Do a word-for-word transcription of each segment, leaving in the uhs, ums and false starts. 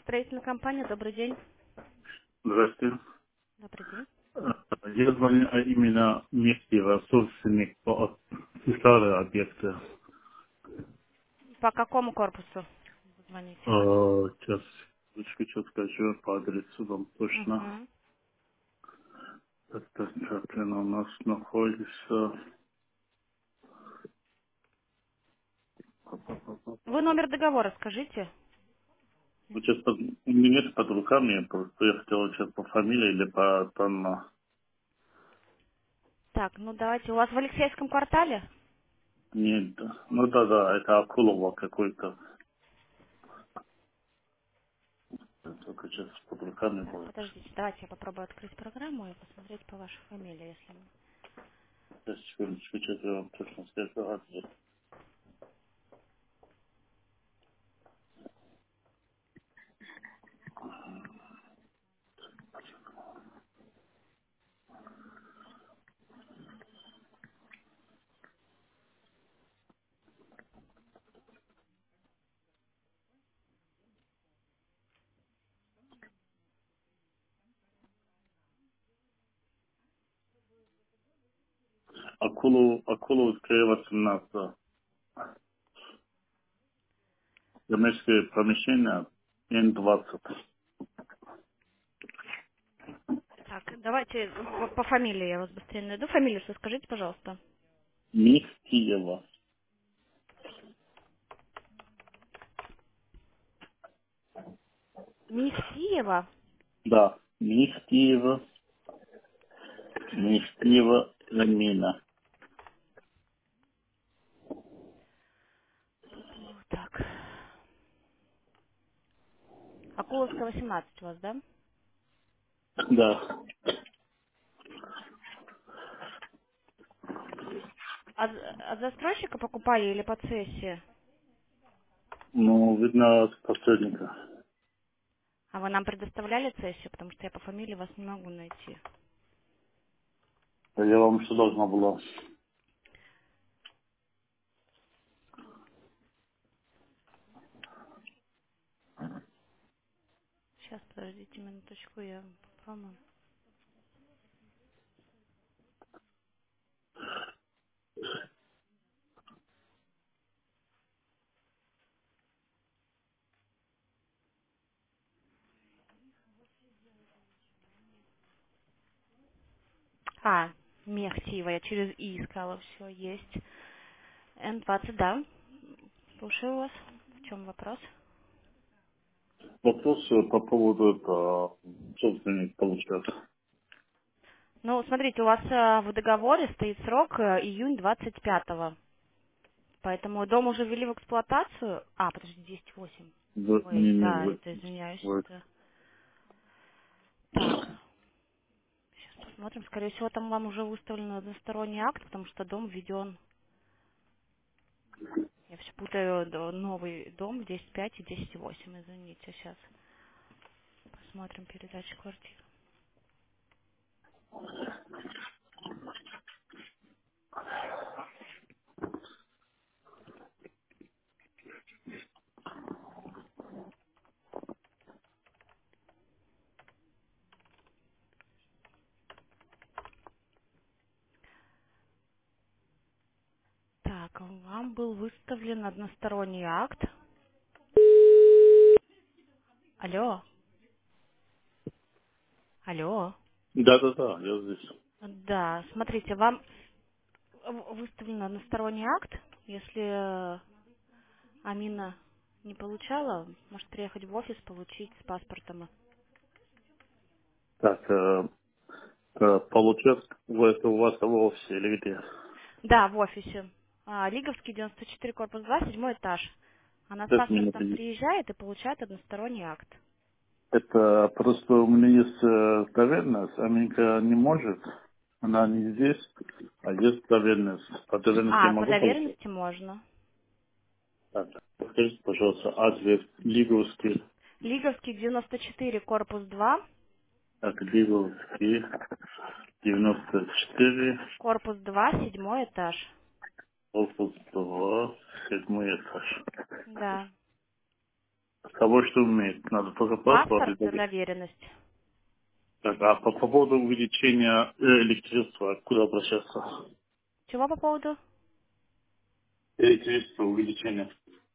Строительная компания, добрый день. Здравствуйте. Добрый день. Э, Я звоню а именно Мехтева, собственник по старые объекты. По какому корпусу вы звоните? Э, Сейчас, ручку что скажу по адресу вам точно. Угу. Так, так, так, она у нас находится. Вы номер договора скажите. Вот сейчас под, у меня нет под руками, просто я хотел сейчас по фамилии или по там, э, Так, ну давайте. У вас в Алексеевском квартале? нет, ну да, да, это Акулова какой-то. Только сейчас под руками Так, будет. подождите, давайте я попробую открыть программу и посмотреть по вашей фамилии, если... Сейчас, секундочку, сейчас я вам точно скажу адрес. Акулу, Акуловская восемнадцать. Домашнее помещение Н двадцать. Так, давайте по, по фамилии я вас быстрее найду. Фамилию свою скажите, пожалуйста. Михтиева. Михтиева? Да, Михтиева, Михтиева Ламина. Пу-пу, так. Акуловская, восемнадцать у вас, да? Да. От, от застройщика покупали или по цессии? Ну, видно, от посредника. А вы нам предоставляли цессию, потому что я по фамилии вас не могу найти. А я вам что должна была? Сейчас, подождите минуточку, я попробую. А, Мехтиева, я через И искала, все, есть. Н двадцать, да. Слушаю вас. В чем вопрос? Вопрос э, по поводу этого собственник получается. Ну, смотрите, у вас э, в договоре стоит срок э, июнь двадцать пятого. Поэтому дом уже ввели в эксплуатацию. А, подожди, десять восемь. В, Ой, не, не, да, в, это извиняюсь, в, это... Так, сейчас посмотрим. Скорее всего, там вам уже выставлен односторонний акт, потому что дом введен. Я все путаю д- новый дом в десять пять и десять восемь, извините, сейчас посмотрим передачу квартир. Так, вам был выставлен односторонний акт. Алло, алло. да, да, да, я здесь. Да, смотрите, вам в- выставлен односторонний акт. Если э, Амина не получала, может приехать в офис, получить с паспортом. Так, э, э, получается, в- это у вас в офисе или где? Да, в офисе. А, Лиговский, девяносто четыре, корпус два, седьмой этаж. Она с Сейчас минуту. паспортом приезжает и получает односторонний акт. Это просто у меня есть э, доверенность, Аминка не может, она не здесь, а есть доверенность. По доверенности я А, по могу получить. доверенности можно. Так, скажите, пожалуйста, адрес Лиговский, Лиговский, девяносто четыре, корпус два, так, Лиговский, девяносто четыре, корпус два, седьмой этаж. корпус два, седьмой этаж. Да. Того, что умеет. Надо только паспорт и Паспорт, доверенность. доверенность. Так, а по, по поводу увеличения э, электричества, куда обращаться? Чего по поводу? Электричество, увеличение.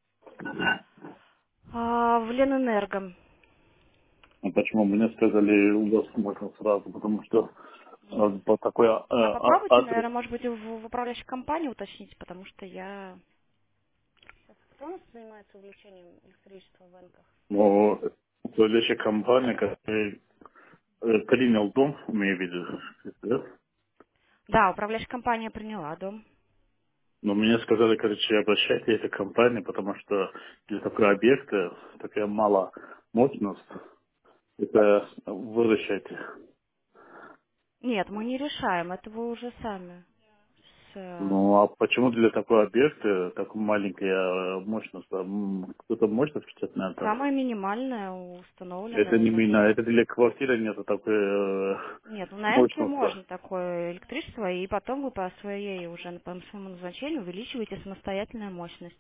А, в Ленэнерго. А почему мне сказали, у вас можно сразу, потому что э, по такой э, А а- попробуйте, адрес, наверное, может быть, в, в управляющей компании уточнить, потому что я... Кто у нас занимается увеличением электричества в Энках? но управляющая компания, которая э, принял дом, имею в виду, да? Да, управляющая компания приняла дом. Но мне сказали, короче, обращайтесь к этой компании, потому что для такого объекта такая мала мощность, это возвращайте. Нет, мы не решаем, это вы уже сами. С, э, Ну, а почему для такого объекта такая маленькая мощность? Там кто-то мощность хотят на это? самое минимальное Это установленное не меня, значение. это для квартиры нету такой э, Нет, ну на Энке мощности. можно такое электричество, и потом вы по своей уже по своему назначению увеличиваете самостоятельную мощность.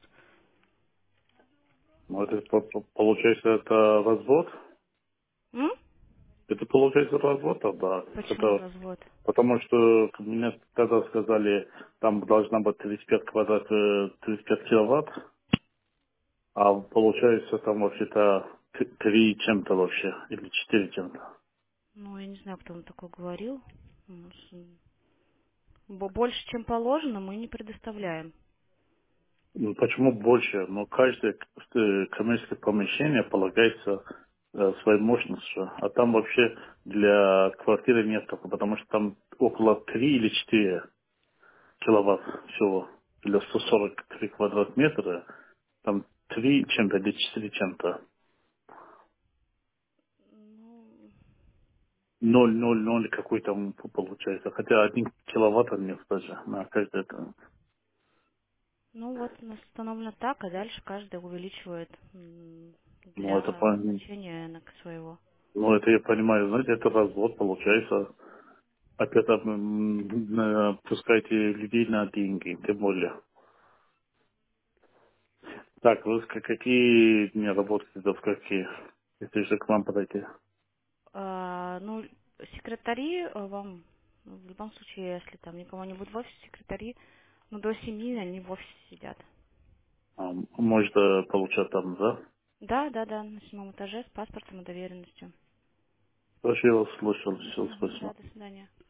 Ну, это по- по- получается это развод? М? Это получается развод тогда. Почему Это, развод? потому что мне тогда сказали, там должна быть тридцать пять квадрат, э, тридцать пять киловатт, а получается там вообще-то т- три чем-то вообще, или четыре чем-то. Ну, я не знаю, кто вам такое говорил. Ну, с- м, бо- Больше, чем положено, мы не предоставляем. Ну, почему больше? Но каждое э, коммерческое помещение полагается э, своей мощностью, а там вообще для квартиры нет только, потому что там около три или четыре киловатт всего для сто сорок три квадратметра, там три чем-то или четыре чем-то. Ну, Ноль, ноль, ноль какой там получается. Хотя один киловатт нет даже на каждое. это. ну вот, у нас установлено так, а дальше каждый увеличивает м, Ну, это, для пон- назначения на- своего. ну, это я понимаю, знаете, это развод получается. Опять м, э, пускайте людей на деньги, тем более. Так, вы ска- какие дни работаете, да в какие? Если же к вам подойти. А, ну, секретари э, вам, ну, в любом случае, если там никого не будет в офисе, секретари, ну, до семи они в офисе сидят. А, может э, получать там, да? Да, да, да, на седьмом этаже с паспортом и доверенностью. Хорошо, я вас слушал, все, Мгм, спасибо. да, до свидания.